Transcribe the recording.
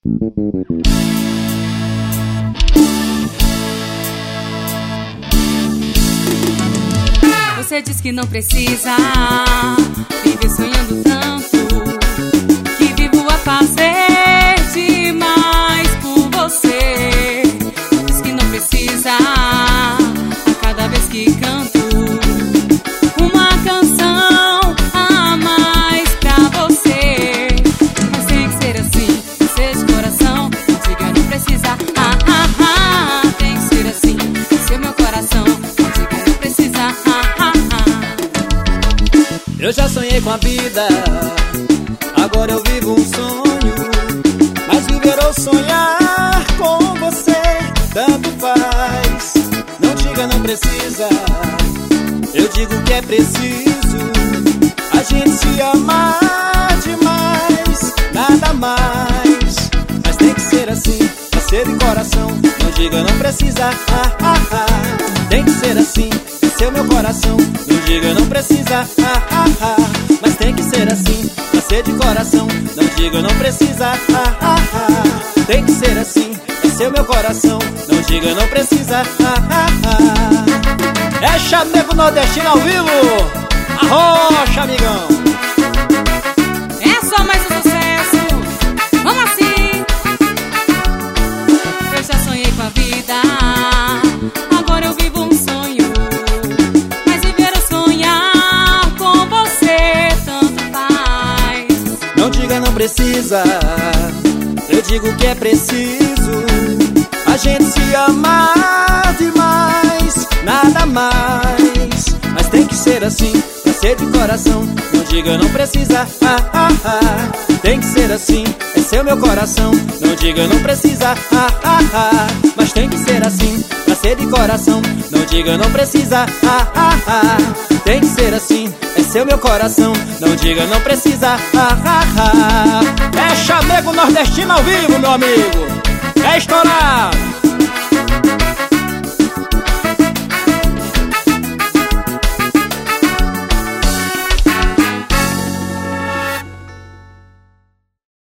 Você diz que não precisa viver sonhando tanto, que vivo a fazer demais por você. Diz que não precisa a cada vez que canto uma canção a mais pra você. Mas tem que ser assim, ser de coração. Não diga não precisa, tem que ser assim, ser meu coração. Não diga não precisa, Eu já sonhei com a vida, agora eu vivo um sonho. Mas viver ou sonhar com você, tanto faz. Não diga não precisa, eu digo que é preciso a gente se amar demais, nada mais. Mas tem que ser assim, pra ser de coração. Não diga não precisa, tem que ser assim, esse é o meu coração. Não diga não precisa, mas tem que ser assim, pra ser de coração. Não diga não precisa, tem que ser assim, esse é o meu coração. Não diga não precisa, É Chamego Nordestino ao vivo, arrocha, amigão. É só mais um sucesso, vamos assim. Eu já sonhei com a vida, agora eu vivo um sonho. Mas viver ou sonhar com você, tanto faz. Não diga não precisa, eu digo que é preciso a gente se amar demais, nada mais. Mas tem que ser assim, pra ser de coração. Não diga não precisa, tem que ser assim, esse é o meu coração. Não diga não precisa, mas tem que ser assim, pra ser de coração. Não diga não precisa, tem que ser assim, esse é o meu coração. Não diga não precisa, É Chamego Nordestino ao vivo, meu amigo. É estourado.